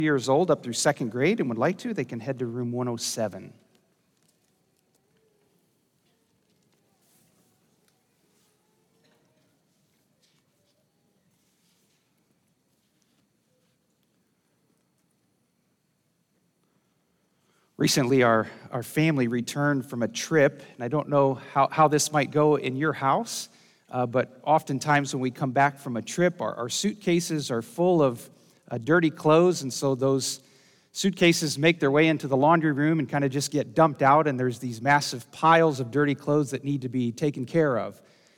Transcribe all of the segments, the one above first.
Years old up through second grade and would like to, they can head to room 107. Recently, our family returned from a trip, and I don't know how this might go in your house, but oftentimes when we come back from a trip, our suitcases are full of dirty clothes, and so those suitcases make their way into the laundry room and kind of just get dumped out, and there's these massive piles of dirty clothes that need to be taken care of.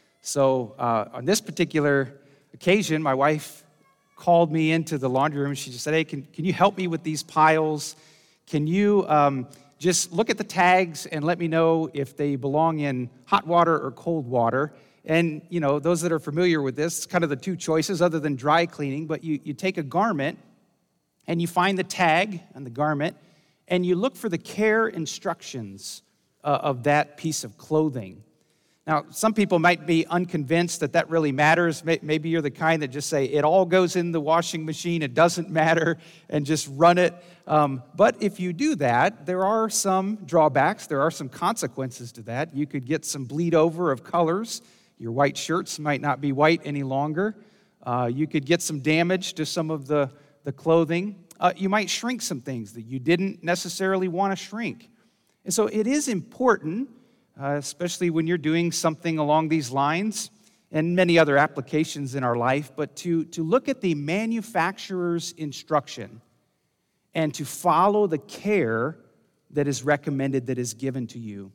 So on this particular occasion, my wife called me into the laundry room. She just said, hey, can you help me with these piles? Can you just look at the tags and let me know if they belong in hot water or cold water? And, you know, those that are familiar with this, it's kind of the two choices other than dry cleaning, but you take a garment and you find the tag on the garment and you look for the care instructions of that piece of clothing. Now, some people might be unconvinced that really matters. Maybe you're the kind that just say, it all goes in the washing machine, it doesn't matter, and just run it. But if you do that, there are some drawbacks, there are some consequences to that. You could get some bleed over of colors. Your white shirts might not be white any longer. You could get some damage to some of the clothing. You might shrink some things that you didn't necessarily want to shrink. And so it is important, especially when you're doing something along these lines and many other applications in our life, but to look at the manufacturer's instruction and to follow the care that is recommended, that is given to you.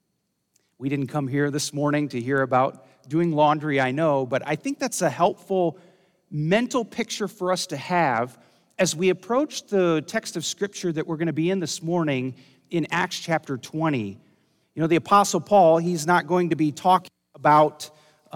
We didn't come here this morning to hear about doing laundry, I know, but I think that's a helpful mental picture for us to have as we approach the text of Scripture that we're going to be in this morning in Acts chapter 20. You know, the Apostle Paul, he's not going to be talking about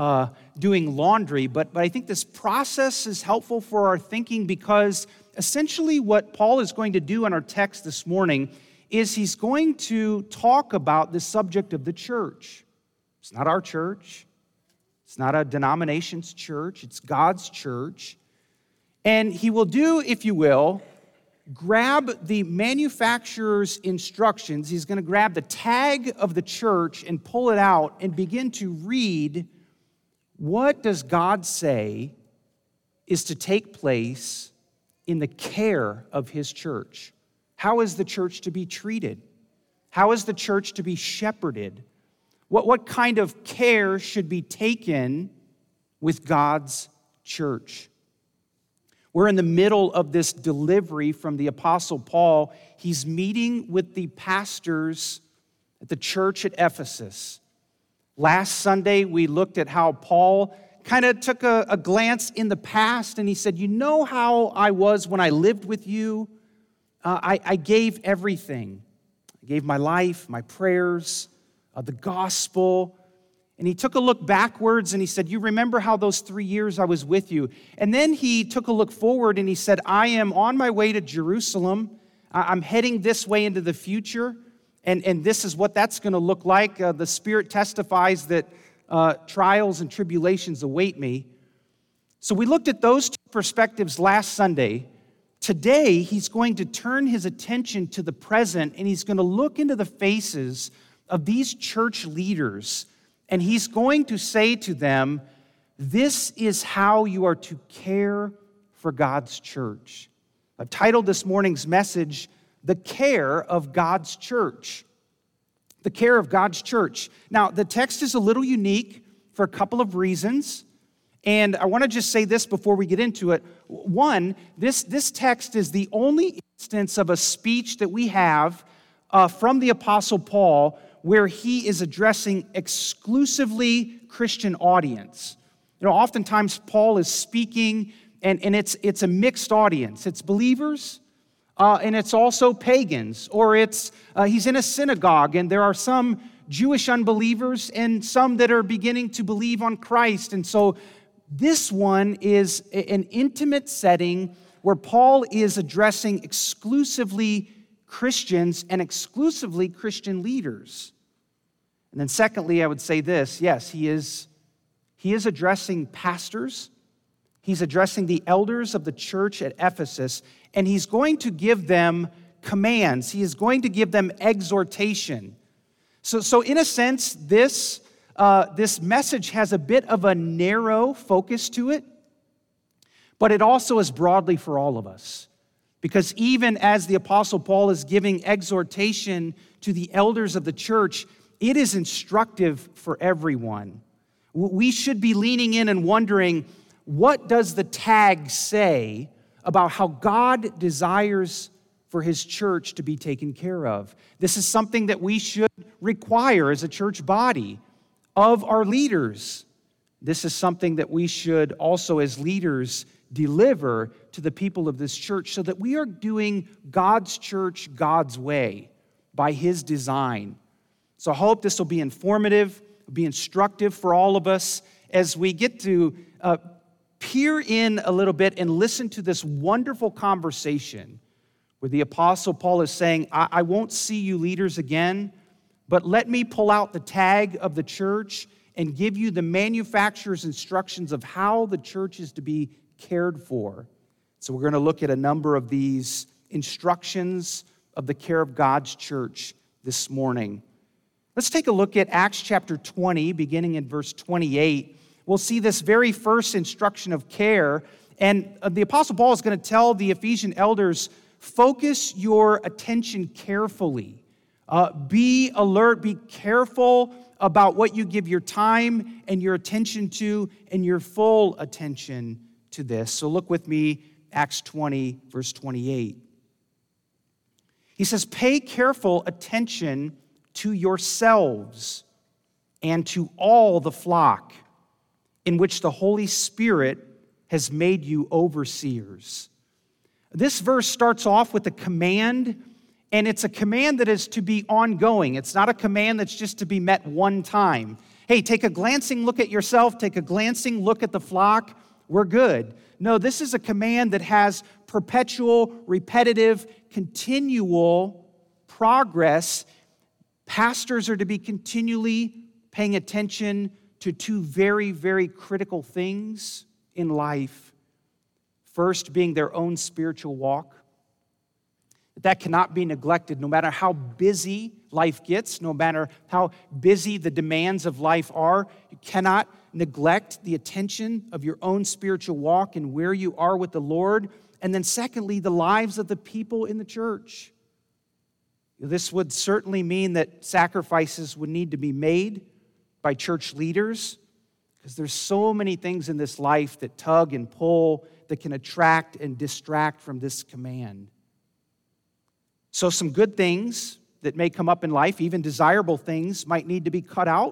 doing laundry, but I think this process is helpful for our thinking because essentially what Paul is going to do in our text this morning is he's going to talk about the subject of the church. It's not our church. It's not a denomination's church. It's God's church. And he will do, if you will, grab the manufacturer's instructions. He's going to grab the tag of the church and pull it out and begin to read, what does God say is to take place in the care of his church? How is the church to be treated? How is the church to be shepherded? What kind of care should be taken with God's church? We're in the middle of this delivery from the Apostle Paul. He's meeting with the pastors at the church at Ephesus. Last Sunday, we looked at how Paul kind of took a glance in the past, and he said, you know how I was when I lived with you? I gave everything. I gave my life, my prayers, the gospel. And he took a look backwards and he said, you remember how those 3 years I was with you? And then he took a look forward and he said, I am on my way to Jerusalem. I'm heading this way into the future. And this is what that's going to look like. The Spirit testifies that trials and tribulations await me. So we looked at those two perspectives last Sunday. Today, he's going to turn his attention to the present and he's going to look into the faces of these church leaders. And he's going to say to them, this is how you are to care for God's church. I've titled this morning's message, The Care of God's Church. The care of God's church. Now, the text is a little unique for a couple of reasons. And I want to just say this before we get into it. One, this text is the only instance of a speech that we have from the Apostle Paul where he is addressing exclusively Christian audience. You know, oftentimes Paul is speaking, and it's a mixed audience. It's believers, and it's also pagans, or he's in a synagogue, and there are some Jewish unbelievers and some that are beginning to believe on Christ. And so this one is an intimate setting where Paul is addressing exclusively Christians and exclusively Christian leaders. And then secondly, I would say this, yes, he is addressing pastors, He's addressing the elders of the church at Ephesus, and he's going to give them commands. He is going to give them exhortation. So in a sense, this message has a bit of a narrow focus to it, but it also is broadly for all of us. Because even as the Apostle Paul is giving exhortation to the elders of the church, it is instructive for everyone. We should be leaning in and wondering, what does the tag say about how God desires for his church to be taken care of? This is something that we should require as a church body of our leaders. This is something that we should also, as leaders, deliver to the people of this church so that we are doing God's church God's way by his design. So I hope this will be informative, be instructive for all of us as we get to peer in a little bit and listen to this wonderful conversation where the Apostle Paul is saying, I won't see you leaders again, but let me pull out the tag of the church and give you the manufacturer's instructions of how the church is to be cared for. So we're going to look at a number of these instructions of the care of God's church this morning. Let's take a look at Acts chapter 20, beginning in verse 28. We'll see this very first instruction of care, and the Apostle Paul is going to tell the Ephesian elders, focus your attention carefully. Be alert, be careful about what you give your time and your attention to and your full attention to this. So look with me, Acts 20, verse 28. He says, pay careful attention to yourselves and to all the flock in which the Holy Spirit has made you overseers. This verse starts off with a command, and it's a command that is to be ongoing. It's not a command that's just to be met one time. Hey, take a glancing look at yourself, take a glancing look at the flock, we're good. No, this is a command that has perpetual, repetitive, continual progress. Pastors are to be continually paying attention to two very, very critical things in life. First, being their own spiritual walk. That cannot be neglected no matter how busy life gets, no matter how busy the demands of life are. You cannot neglect the attention of your own spiritual walk and where you are with the Lord. And then secondly, the lives of the people in the church. This would certainly mean that sacrifices would need to be made by church leaders, because there's so many things in this life that tug and pull that can attract and distract from this command. So some good things that may come up in life, even desirable things, might need to be cut out.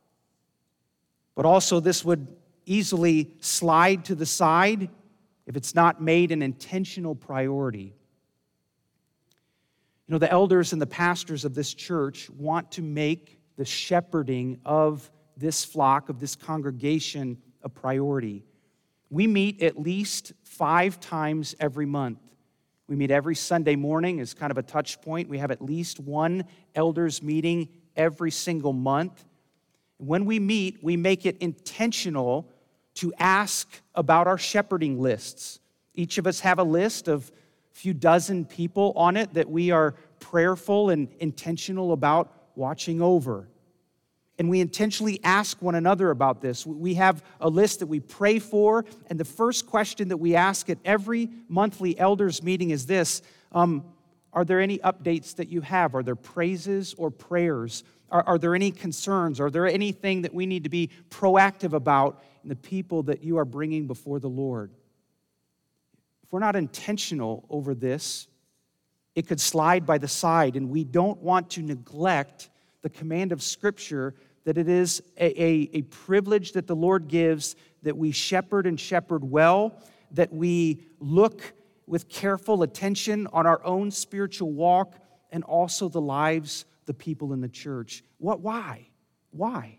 But also this would easily slide to the side if it's not made an intentional priority. You know, the elders and the pastors of this church want to make the shepherding of this flock, of this congregation, a priority. We meet at least 5 times every month. We meet every Sunday morning as kind of a touch point. We have at least one elders meeting every single month. When we meet, we make it intentional to ask about our shepherding lists. Each of us have a list of a few dozen people on it that we are prayerful and intentional about watching over. And we intentionally ask one another about this. We have a list that we pray for, and the first question that we ask at every monthly elders meeting is this: are there any updates that you have? Are there praises or prayers? Are there any concerns? Are there anything that we need to be proactive about in the people that you are bringing before the Lord? If we're not intentional over this, it could slide by the side, and we don't want to neglect the command of Scripture that it is a privilege that the Lord gives, that we shepherd and shepherd well, that we look with careful attention on our own spiritual walk and also the lives of the people in the church. Why? Why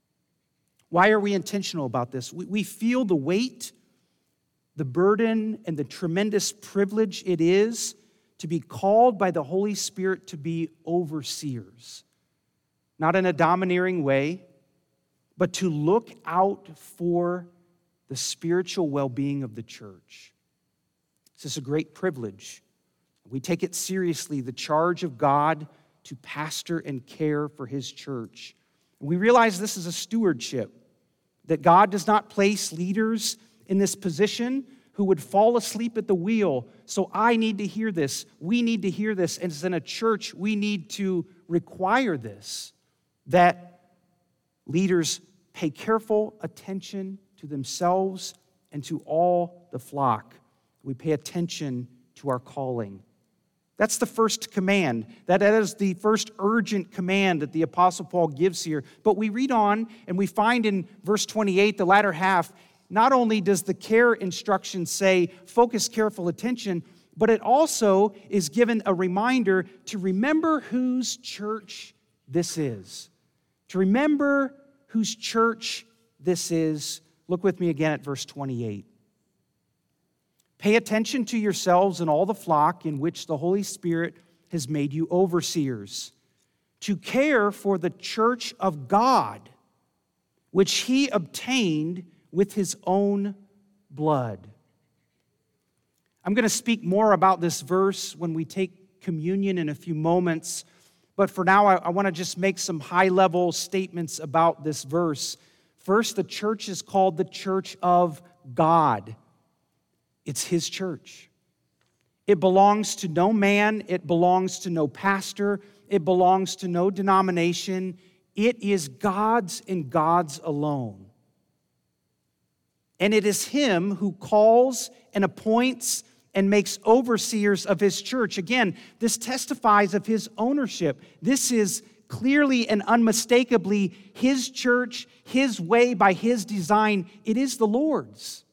are we intentional about this? We feel the weight, the burden, and the tremendous privilege it is to be called by the Holy Spirit to be overseers. Not in a domineering way, but to look out for the spiritual well-being of the church. This is a great privilege. We take it seriously, the charge of God to pastor and care for his church. We realize this is a stewardship, that God does not place leaders in this position who would fall asleep at the wheel. So I need to hear this. We need to hear this. And as in a church, we need to require this, that leaders pay careful attention to themselves and to all the flock. We pay attention to our calling. That's the first command. That is the first urgent command that the Apostle Paul gives here. But we read on and we find in verse 28, the latter half, not only does the care instruction say, focus careful attention, but it also is given a reminder to remember whose church this is. To remember whose church this is. Look with me again at verse 28. Pay attention to yourselves and all the flock in which the Holy Spirit has made you overseers, to care for the church of God, which he obtained with his own blood. I'm going to speak more about this verse when we take communion in a few moments, but for now I want to just make some high-level statements about this verse. First, the church is called the church of God. It's his church. It belongs to no man. It belongs to no pastor. It belongs to no denomination. It is God's and God's alone. And it is him who calls and appoints and makes overseers of his church. Again, this testifies of his ownership. This is clearly and unmistakably his church, his way, by his design. It is the Lord's.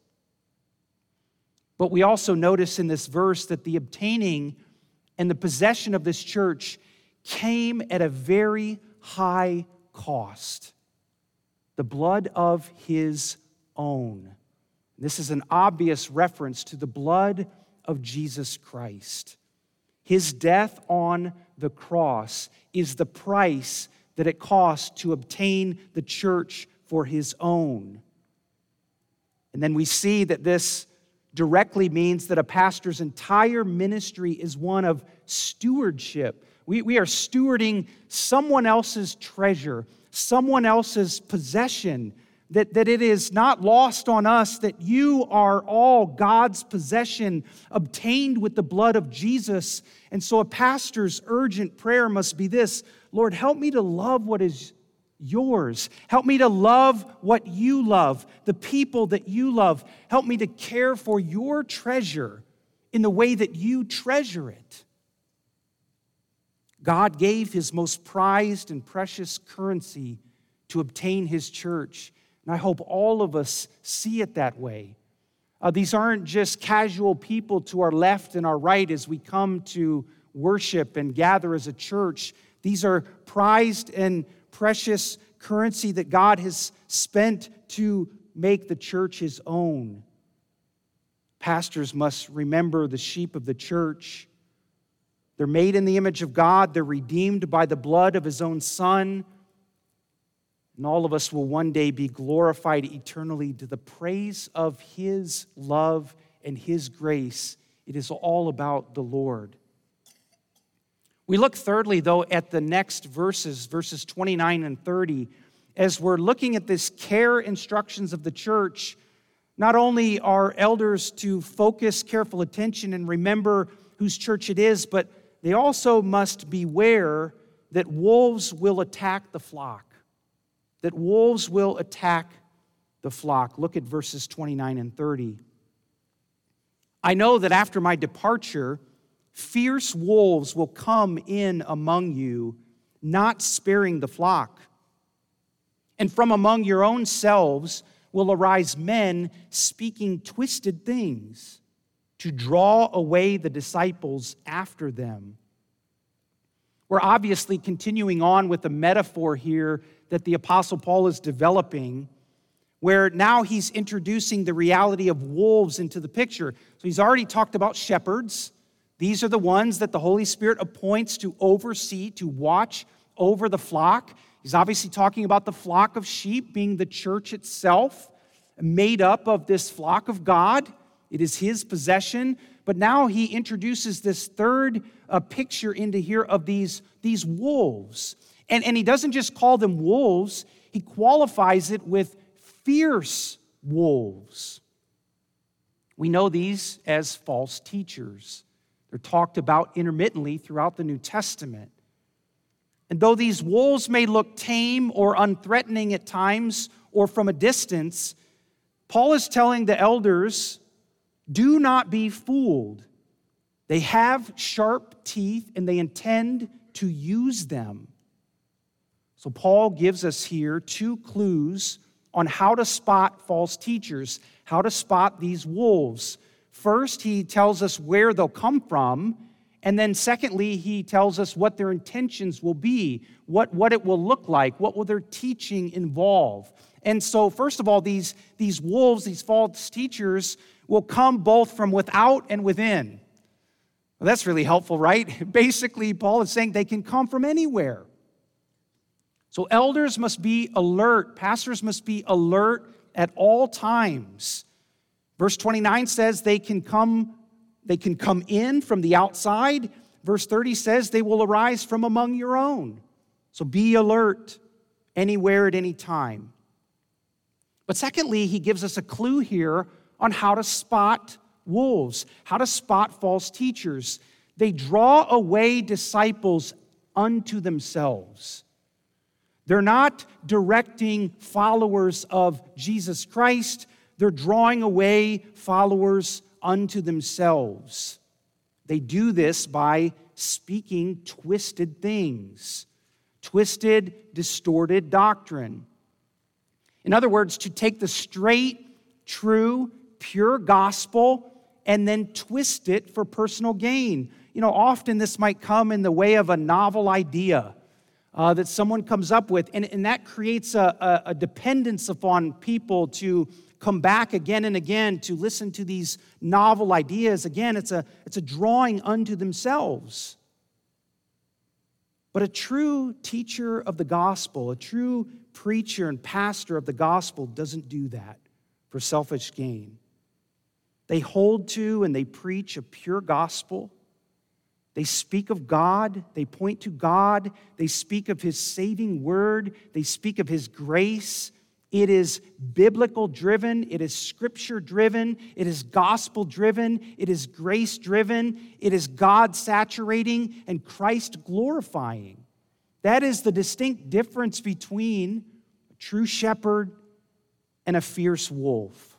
But we also notice in this verse that the obtaining and the possession of this church came at a very high cost. The blood of his own. This is an obvious reference to the blood of Jesus Christ. His death on the cross is the price that it cost to obtain the church for his own. And then we see that this directly means that a pastor's entire ministry is one of stewardship. We are stewarding someone else's treasure, someone else's possession, that it is not lost on us that you are all God's possession, obtained with the blood of Jesus. And so a pastor's urgent prayer must be this: Lord, help me to love what is yours. Help me to love what you love, the people that you love. Help me to care for your treasure in the way that you treasure it. God gave his most prized and precious currency to obtain his church. And I hope all of us see it that way. These aren't just casual people to our left and our right as we come to worship and gather as a church. These are prized and precious currency that God has spent to make the church his own. Pastors must remember the sheep of the church. They're made in the image of God. They're redeemed by the blood of his own Son. And all of us will one day be glorified eternally to the praise of his love and his grace. It is all about the Lord. We look thirdly, though, at the next verses 29 and 30. As we're looking at this care instructions of the church, not only are elders to focus careful attention and remember whose church it is, but they also must beware that wolves will attack the flock. That wolves will attack the flock. Look at verses 29 and 30. I know that after my departure, fierce wolves will come in among you, not sparing the flock. And from among your own selves will arise men speaking twisted things to draw away the disciples after them. We're obviously continuing on with the metaphor here that the Apostle Paul is developing, where now he's introducing the reality of wolves into the picture. So he's already talked about shepherds. These are the ones that the Holy Spirit appoints to oversee, to watch over the flock. He's obviously talking about the flock of sheep being the church itself. made up of this flock of God. It is his possession. But now he introduces this third picture into here of these wolves. And he doesn't just call them wolves, he qualifies it with fierce wolves. We know these as false teachers. They're talked about intermittently throughout the New Testament. And though these wolves may look tame or unthreatening at times or from a distance, Paul is telling the elders, do not be fooled. They have sharp teeth and they intend to use them. So Paul gives us here two clues on how to spot false teachers, how to spot these wolves. First, he tells us where they'll come from. And then secondly, he tells us what their intentions will be, what it will look like, what will their teaching involve. And so, first of all, these wolves, these false teachers, will come both from without and within. Well, that's really helpful, right? Basically, Paul is saying they can come from anywhere. So elders must be alert, pastors must be alert at all times. Verse 29 says they can come in from the outside. Verse 30 says they will arise from among your own. So be alert anywhere at any time. But secondly, he gives us a clue here on how to spot wolves, how to spot false teachers. They draw away disciples unto themselves. They're not directing followers of Jesus Christ. They're drawing away followers unto themselves. They do this by speaking twisted things, twisted, distorted doctrine. In other words, to take the straight, true, pure gospel and then twist it for personal gain. Often this might come in the way of a novel idea that someone comes up with, and that creates a dependence upon people to come back again and again to listen to these novel ideas. Again, it's a drawing unto themselves. But a true teacher of the gospel, a true preacher and pastor of the gospel doesn't do that for selfish gain. They hold to and they preach a pure gospel. They speak of God, they point to God, they speak of His saving word, they speak of His grace. It is biblical driven, it is scripture driven, it is gospel driven, it is grace driven, it is God saturating and Christ glorifying. That is the distinct difference between a true shepherd and a fierce wolf.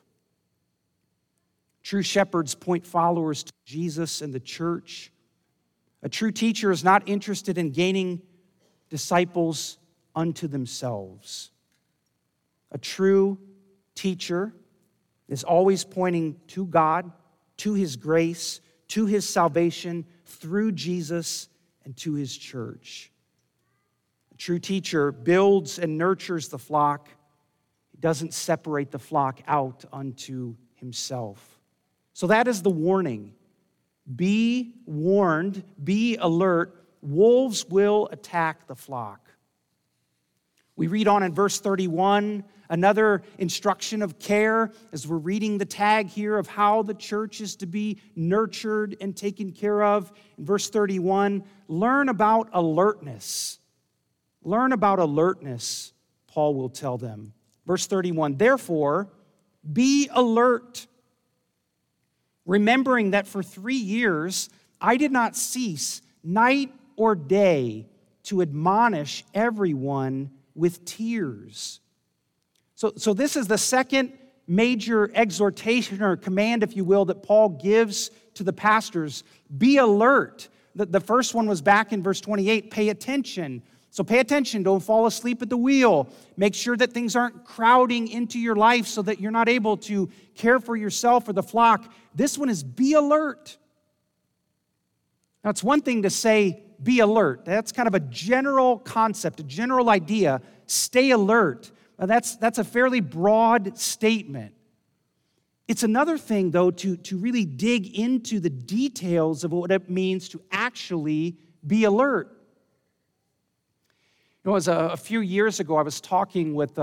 True shepherds point followers to Jesus and the church. A true teacher is not interested in gaining disciples unto themselves. A true teacher is always pointing to God, to His grace, to His salvation through Jesus and to His church. A true teacher builds and nurtures the flock. He doesn't separate the flock out unto himself. So that is the warning. Be warned, be alert. Wolves will attack the flock. We read on in verse 31, another instruction of care as we're reading the tag here of how the church is to be nurtured and taken care of. In verse 31, learn about alertness. Learn about alertness, Paul will tell them. Verse 31, therefore, be alert, remembering that for 3 years I did not cease night or day to admonish everyone with tears. So this is the second major exhortation or command, if you will, that Paul gives to the pastors. Be alert. The first one was back in verse 28, pay attention. So pay attention, don't fall asleep at the wheel. Make sure that things aren't crowding into your life so that you're not able to care for yourself or the flock. This one is be alert. Now, it's one thing to say, be alert. That's kind of a general concept, a general idea. Stay alert. Now, that's a fairly broad statement. It's another thing, though, to really dig into the details of what it means to actually be alert. It was a few years ago, I was talking with a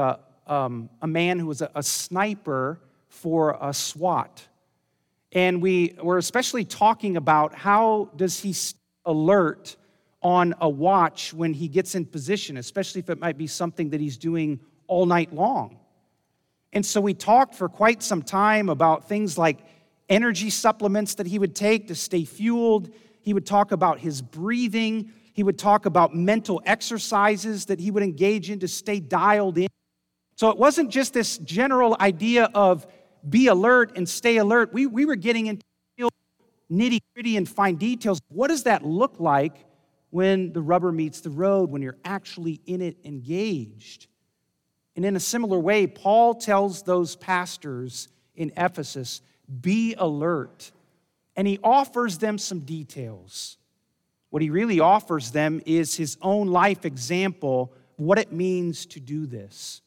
a man who was a sniper for a SWAT. And we were especially talking about how does he stay alert on a watch when he gets in position, especially if it might be something that he's doing all night long. And so we talked for quite some time about things like energy supplements that he would take to stay fueled. He would talk about his breathing. He would talk about mental exercises that he would engage in to stay dialed in. So it wasn't just this general idea of be alert and stay alert. We were getting into nitty-gritty and fine details. What does that look like when the rubber meets the road, when you're actually in it engaged? And in a similar way, Paul tells those pastors in Ephesus, be alert. And he offers them some details. What he really offers them is his own life example of what it means to do this.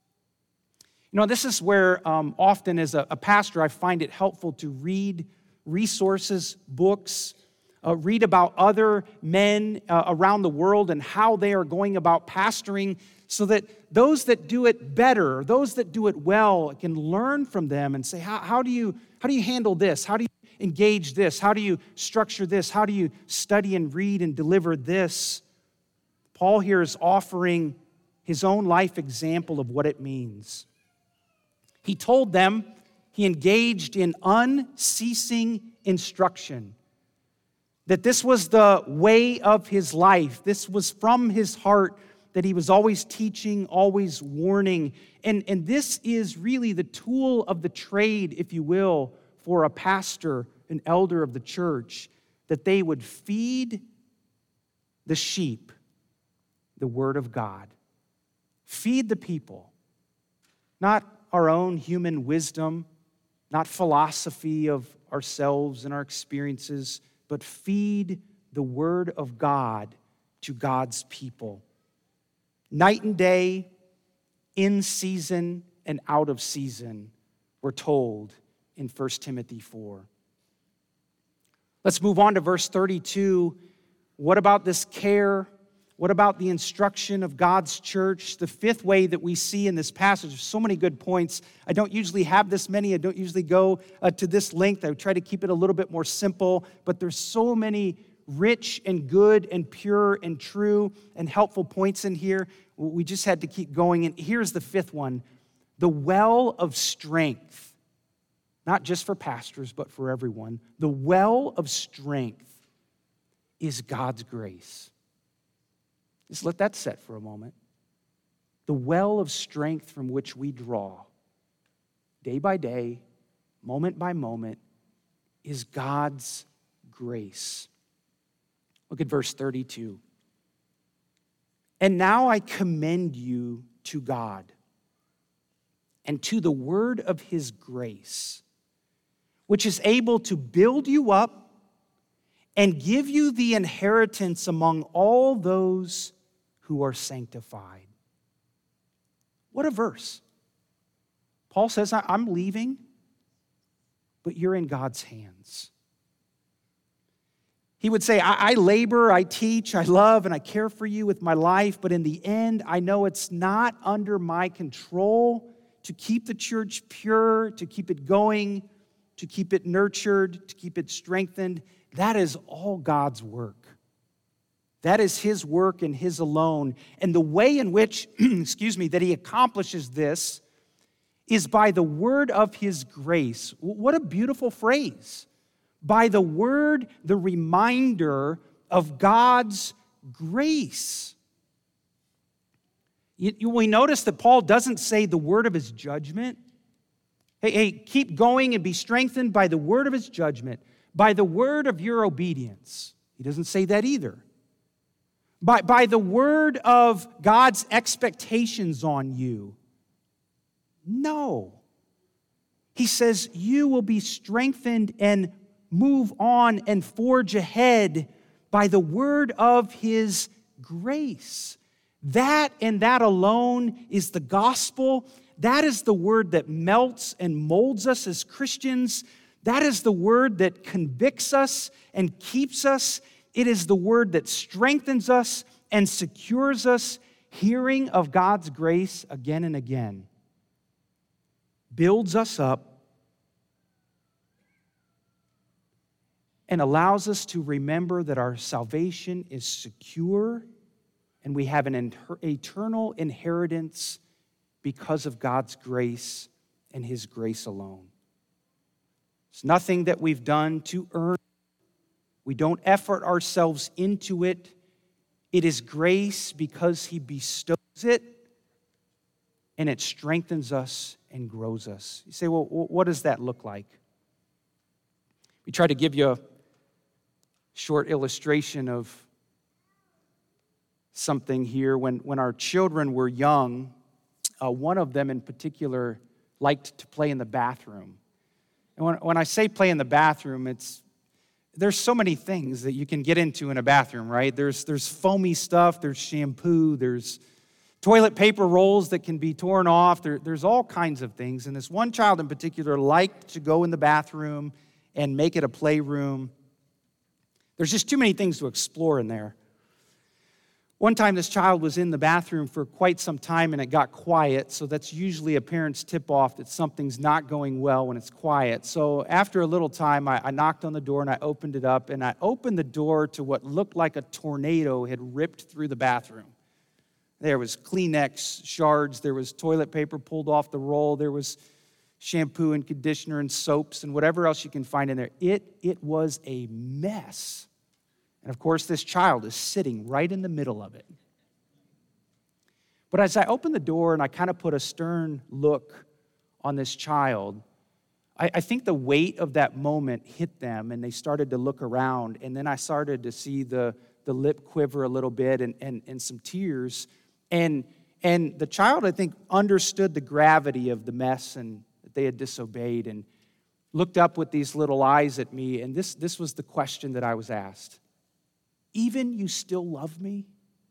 You know, this is where often as a pastor, I find it helpful to read resources, books, read about other men around the world and how they are going about pastoring so that those that do it better, those that do it well, can learn from them and say, how do you handle this? How do you engage this? How do you structure this? How do you study and read and deliver this? Paul here is offering his own life example of what it means. He told them he engaged in unceasing instruction, that this was the way of his life. This was from his heart, that he was always teaching, always warning. And this is really the tool of the trade, if you will, for a pastor, an elder of the church, that they would feed the sheep the word of God. Feed the people, not our own human wisdom, not philosophy of ourselves and our experiences, but feed the word of God to God's people. Night and day, in season and out of season, we're told in 1 Timothy 4. Let's move on to verse 32. What about this care? What about the instruction of God's church? The fifth way that we see in this passage, there's so many good points. I don't usually have this many. I don't usually go to this length. I try to keep it a little bit more simple, but there's so many rich and good and pure and true and helpful points in here. We just had to keep going. And here's the fifth one, the well of strength. Not just for pastors, but for everyone. The well of strength is God's grace. Just let that set for a moment. The well of strength from which we draw day by day, moment by moment, is God's grace. Look at verse 32. And now I commend you to God and to the word of his grace, which is able to build you up and give you the inheritance among all those who are sanctified. What a verse. Paul says, I'm leaving, but you're in God's hands. He would say, I labor, I teach, I love, and I care for you with my life, but in the end, I know it's not under my control to keep the church pure, to keep it going, to keep it nurtured, to keep it strengthened. That is all God's work. That is his work and his alone. And the way in which, that he accomplishes this is by the word of his grace. What a beautiful phrase. By the word, the reminder of God's grace. We notice that Paul doesn't say the word of his judgment. Hey, keep going and be strengthened by the word of his judgment, by the word of your obedience. He doesn't say that either. By the word of God's expectations on you. No. He says you will be strengthened and move on and forge ahead by the word of his grace. That and that alone is the gospel. That is the word that melts and molds us as Christians. That is the word that convicts us and keeps us. It is the word that strengthens us and secures us, hearing of God's grace again and again. builds us up, and allows us to remember that our salvation is secure and we have an eternal inheritance because of God's grace and His grace alone. It's nothing that we've done to earn. We don't effort ourselves into it. It is grace because He bestows it, and it strengthens us and grows us. You say, well, what does that look like? We try to give you a short illustration of something here. When our children were young, one of them in particular liked to play in the bathroom. And when I say play in the bathroom, there's so many things that you can get into in a bathroom, right? There's foamy stuff, there's shampoo, there's toilet paper rolls that can be torn off. There's all kinds of things. And this one child in particular liked to go in the bathroom and make it a playroom. There's just too many things to explore in there. One time this child was in the bathroom for quite some time and it got quiet, so that's usually a parent's tip-off that something's not going well when it's quiet. So after a little time, I knocked on the door and I opened it up, and I opened the door to what looked like a tornado had ripped through the bathroom. There was Kleenex shards, there was toilet paper pulled off the roll, there was shampoo and conditioner and soaps and whatever else you can find in there. It was a mess. And of course, this child is sitting right in the middle of it. But as I opened the door and I kind of put a stern look on this child, I think the weight of that moment hit them and they started to look around. And then I started to see the lip quiver a little bit and some tears. And the child, I think, understood the gravity of the mess and that they had disobeyed and looked up with these little eyes at me. And this was the question that I was asked. Even you still love me?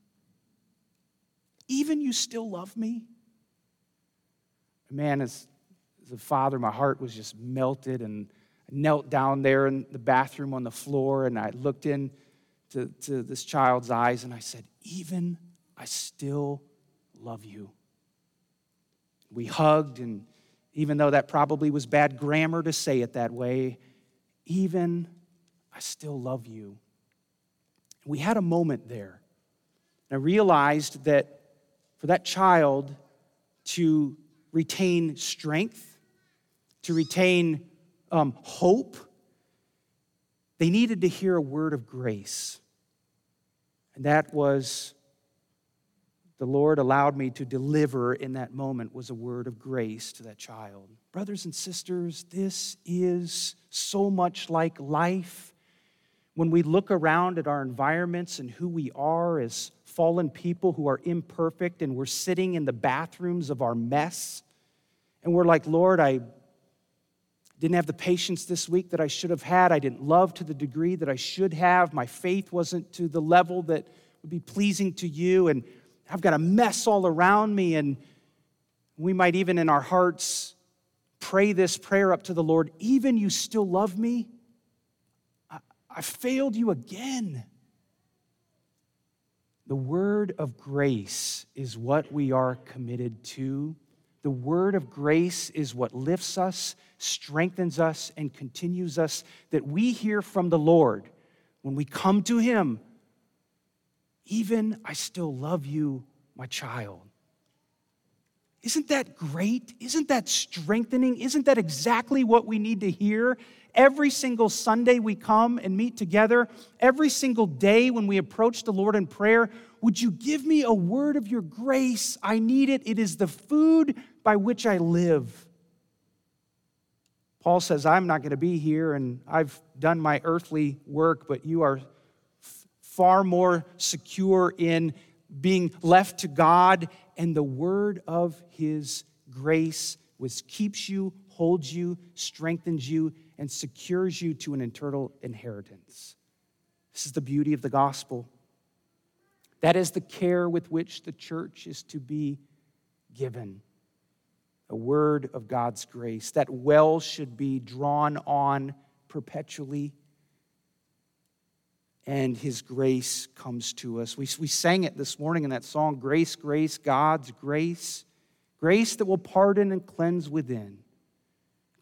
Even you still love me? Man, as a father, my heart was just melted, and I knelt down there in the bathroom on the floor, and I looked into this child's eyes, and I said, even I still love you. We hugged, and even though that probably was bad grammar to say it that way, even I still love you. We had a moment there. And I realized that for that child to retain strength, to retain hope, they needed to hear a word of grace. And that was, the Lord allowed me to deliver in that moment, was a word of grace to that child. Brothers and sisters, this is so much like life. When we look around at our environments and who we are as fallen people who are imperfect, and we're sitting in the bathrooms of our mess, and we're like, Lord, I didn't have the patience this week that I should have had. I didn't love to the degree that I should have. My faith wasn't to the level that would be pleasing to you, and I've got a mess all around me. And we might even in our hearts pray this prayer up to the Lord, even you still love me? I failed you again. The word of grace is what we are committed to. The word of grace is what lifts us, strengthens us, and continues us, that we hear from the Lord when we come to Him. Even I still love you, my child. Isn't that great? Isn't that strengthening? Isn't that exactly what we need to hear? Every single Sunday we come and meet together, every single day when we approach the Lord in prayer, would you give me a word of your grace? I need it. It is the food by which I live. Paul says, I'm not going to be here and I've done my earthly work, but you are far more secure in being left to God, and the word of His grace which keeps you, holds you, strengthens you, and secures you to an eternal inheritance. This is the beauty of the gospel. That is the care with which the church is to be given. A word of God's grace. That well should be drawn on perpetually, and His grace comes to us. We sang it this morning in that song, Grace, Grace, God's grace. Grace that will pardon and cleanse within.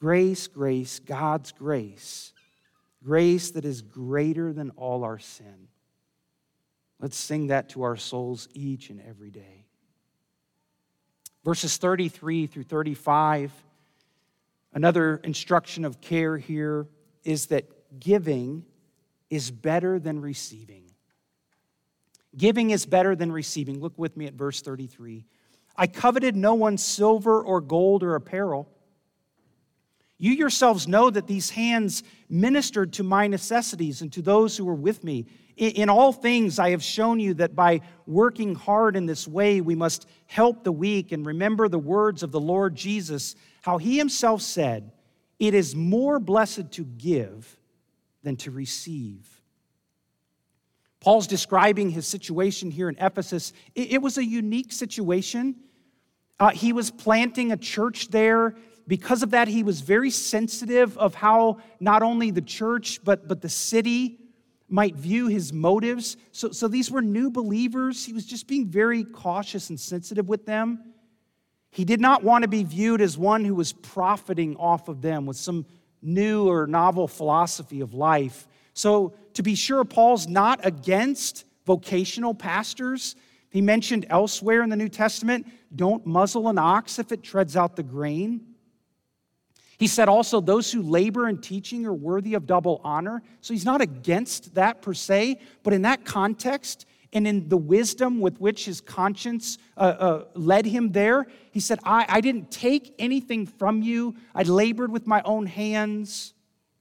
Grace, grace, God's grace. Grace that is greater than all our sin. Let's sing that to our souls each and every day. Verses 33 through 35, another instruction of care here is that giving is better than receiving. Giving is better than receiving. Look with me at verse 33. I coveted no one's silver or gold or apparel. You yourselves know that these hands ministered to my necessities and to those who were with me. In all things I have shown you that by working hard in this way we must help the weak and remember the words of the Lord Jesus, how he himself said, it is more blessed to give than to receive. Paul's describing his situation here in Ephesus. It was a unique situation. He was planting a church there. Because of that, he was very sensitive of how not only the church, but the city might view his motives. So these were new believers. He was just being very cautious and sensitive with them. He did not want to be viewed as one who was profiting off of them with some new or novel philosophy of life. So to be sure, Paul's not against vocational pastors. He mentioned elsewhere in the New Testament, don't muzzle an ox if it treads out the grain. He said also, those who labor in teaching are worthy of double honor. So he's not against that per se, but in that context and in the wisdom with which his conscience led him there, he said, I didn't take anything from you. I labored with my own hands.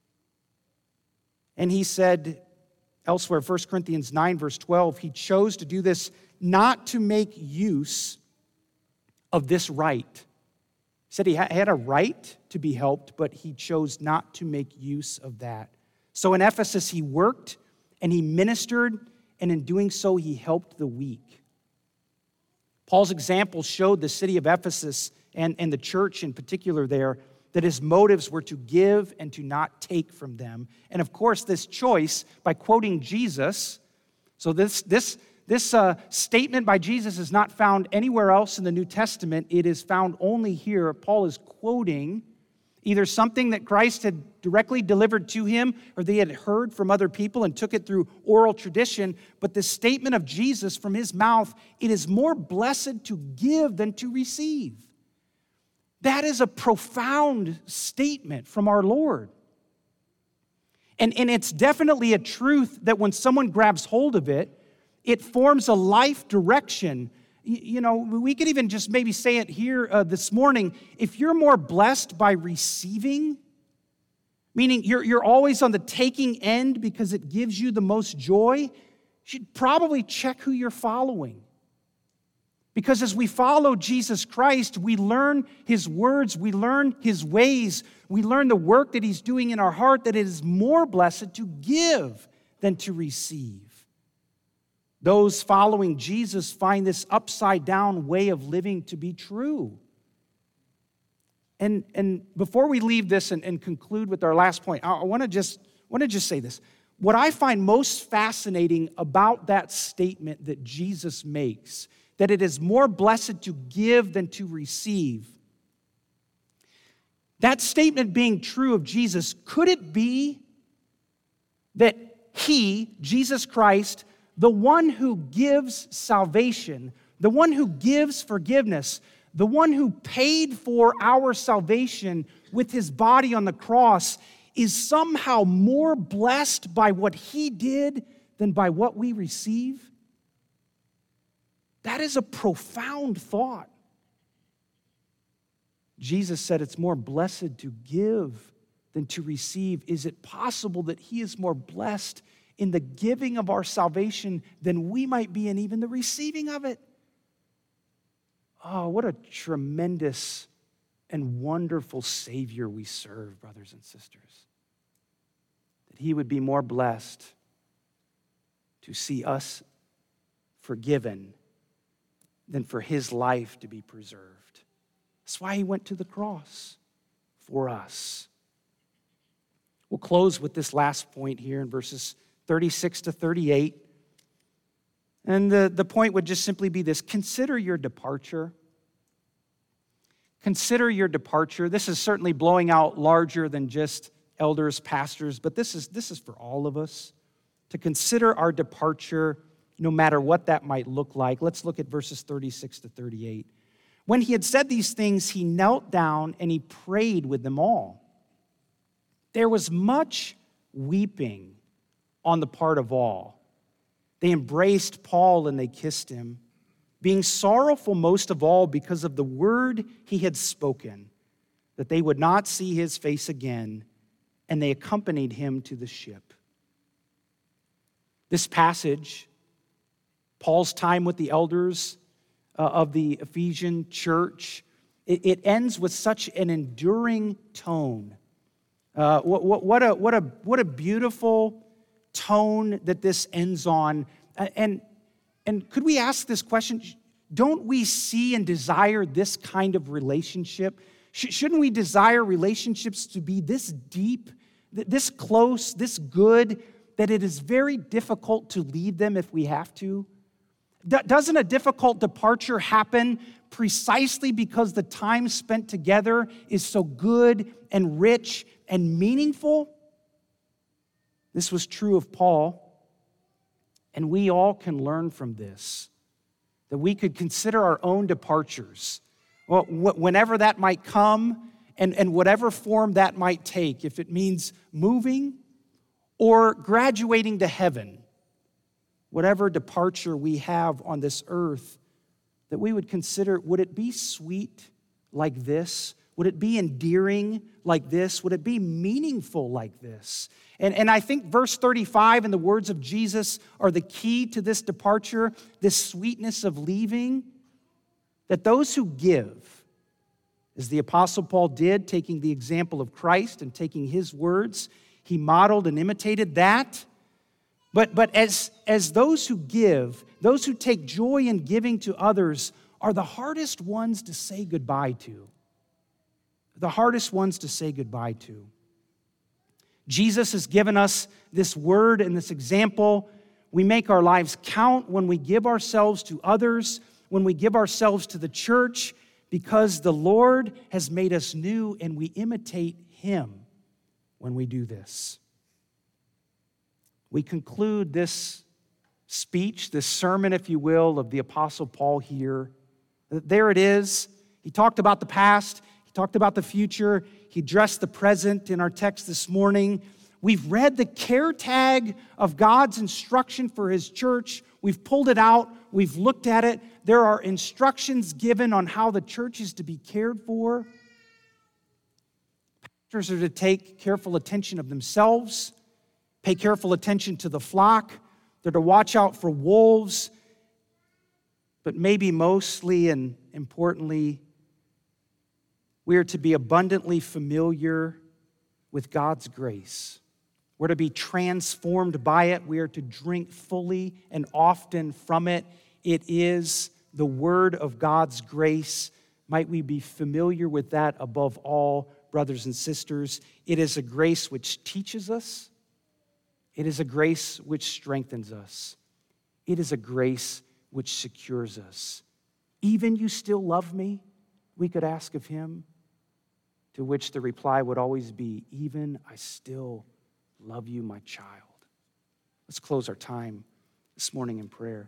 And he said elsewhere, 1 Corinthians 9, verse 12, he chose to do this not to make use of this right. He said he had a right to be helped, but he chose not to make use of that. So in Ephesus, he worked and he ministered, and in doing so, he helped the weak. Paul's example showed the city of Ephesus and the church in particular there that his motives were to give and to not take from them. And of course, this choice, by quoting Jesus, so this statement by Jesus is not found anywhere else in the New Testament. It is found only here. Paul is quoting either something that Christ had directly delivered to him or they had heard from other people and took it through oral tradition. But the statement of Jesus from his mouth, it is more blessed to give than to receive. That is a profound statement from our Lord. And it's definitely a truth that when someone grabs hold of it, it forms a life direction. You know, we could even just maybe say it here this morning. If you're more blessed by receiving, meaning you're always on the taking end because it gives you the most joy, you should probably check who you're following. Because as we follow Jesus Christ, we learn his words, we learn his ways, we learn the work that he's doing in our heart, that it is more blessed to give than to receive. Those following Jesus find this upside-down way of living to be true. And before we leave this and conclude with our last point, I want to just say this. What I find most fascinating about that statement that Jesus makes, that it is more blessed to give than to receive, that statement being true of Jesus, could it be that he, Jesus Christ, the one who gives salvation, the one who gives forgiveness, the one who paid for our salvation with his body on the cross, is somehow more blessed by what he did than by what we receive? That is a profound thought. Jesus said it's more blessed to give than to receive. Is it possible that he is more blessed in the giving of our salvation than we might be in even the receiving of it? Oh, what a tremendous and wonderful Savior we serve, brothers and sisters. That he would be more blessed to see us forgiven than for his life to be preserved. That's why he went to the cross for us. We'll close with this last point here in verses 36 to 38. And the point would just simply be this: consider your departure. consider your departure. This is certainly blowing out larger than just elders, pastors, but this is for all of us to consider our departure, no matter what that might look like. Let's look at verses 36 to 38. When he had said these things, he knelt down and he prayed with them all. There was much weeping on the part of all. They embraced Paul and they kissed him, being sorrowful most of all because of the word he had spoken, that they would not see his face again, and they accompanied him to the ship. This passage, Paul's time with the elders of the Ephesian church, it ends with such an enduring tone. What a beautiful tone that this ends on. And could we ask this question? Don't we see and desire this kind of relationship? Shouldn't we desire relationships to be this deep, this close, this good, that it is very difficult to leave them if we have to? Doesn't a difficult departure happen precisely because the time spent together is so good and rich and meaningful? This was true of Paul, and we all can learn from this, that we could consider our own departures, whenever that might come, and whatever form that might take, if it means moving or graduating to heaven, whatever departure we have on this earth, that we would consider, would it be sweet like this? Would it be endearing like this? Would it be meaningful like this? And I think verse 35 and the words of Jesus are the key to this departure, this sweetness of leaving, that those who give, as the Apostle Paul did, taking the example of Christ and taking his words, he modeled and imitated that. But as those who give, those who take joy in giving to others are the hardest ones to say goodbye to. The hardest ones to say goodbye to. Jesus has given us this word and this example. We make our lives count when we give ourselves to others, when we give ourselves to the church, because the Lord has made us new and we imitate him when we do this. We conclude this speech, this sermon, if you will, of the Apostle Paul here. There it is. He talked about the past. He talked about the future. He addressed the present in our text this morning. We've read the care tag of God's instruction for his church. We've pulled it out. We've looked at it. There are instructions given on how the church is to be cared for. Pastors are to take careful attention of themselves, pay careful attention to the flock. They're to watch out for wolves. But maybe mostly and importantly, we are to be abundantly familiar with God's grace. We're to be transformed by it. We are to drink fully and often from it. It is the word of God's grace. Might we be familiar with that above all, brothers and sisters? It is a grace which teaches us. It is a grace which strengthens us. It is a grace which secures us. Even you still love me, we could ask of him, to which the reply would always be, even I still love you, my child. Let's close our time this morning in prayer.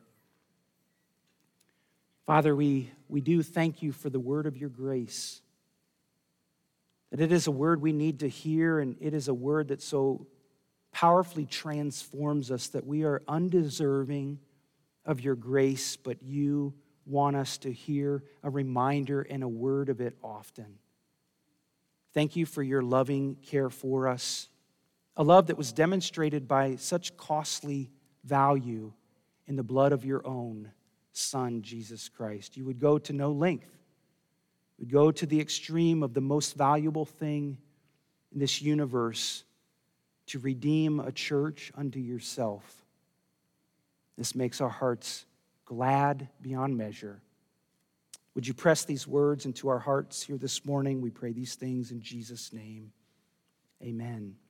Father, we do thank you for the word of your grace, that it is a word we need to hear, and it is a word that so powerfully transforms us that we are undeserving of your grace, but you want us to hear a reminder and a word of it often. Thank you for your loving care for us, a love that was demonstrated by such costly value in the blood of your own Son, Jesus Christ. You would go to no length. You would go to the extreme of the most valuable thing in this universe to redeem a church unto yourself. This makes our hearts glad beyond measure. Would you press these words into our hearts here this morning? We pray these things in Jesus' name. Amen.